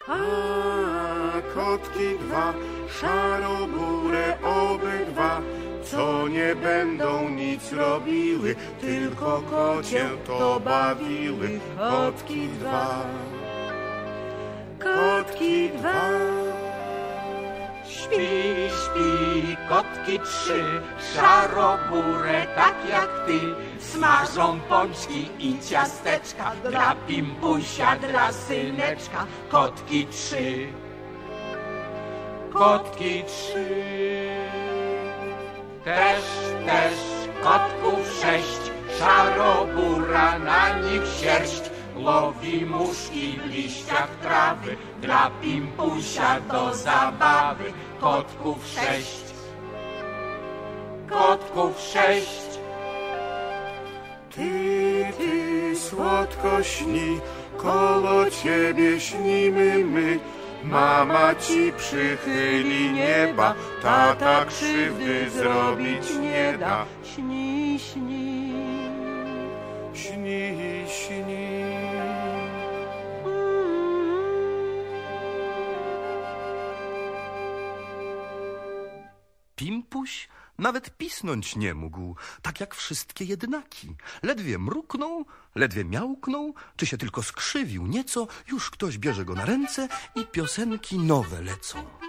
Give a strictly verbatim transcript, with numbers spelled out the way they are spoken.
A kotki dwa, szarobure obydwa, co nie będą nic robiły, tylko kocie to bawiły. Kotki dwa, kotki dwa. Śpi, śpi, kotki trzy, szarobure tak jak ty, smażą pączki i ciasteczka dla Pimpusia, dla syneczka. Kotki trzy, kotki trzy. Też, też kotków sześć, szarobura na nich sierść, łowi muszki w liściach trawy dla Pimpusia do zabawy. Kotków sześć, kotków sześć. Ty, ty, słodko śni, koło ciebie śnimy my. Mama ci przychyli nieba, tata krzywdy zrobić nie da. Śni, śni, Śni, śni. Pimpuś nawet pisnąć nie mógł, tak jak wszystkie jednaki. Ledwie mruknął, ledwie miałknął, czy się tylko skrzywił nieco, już ktoś bierze go na ręce i piosenki nowe lecą.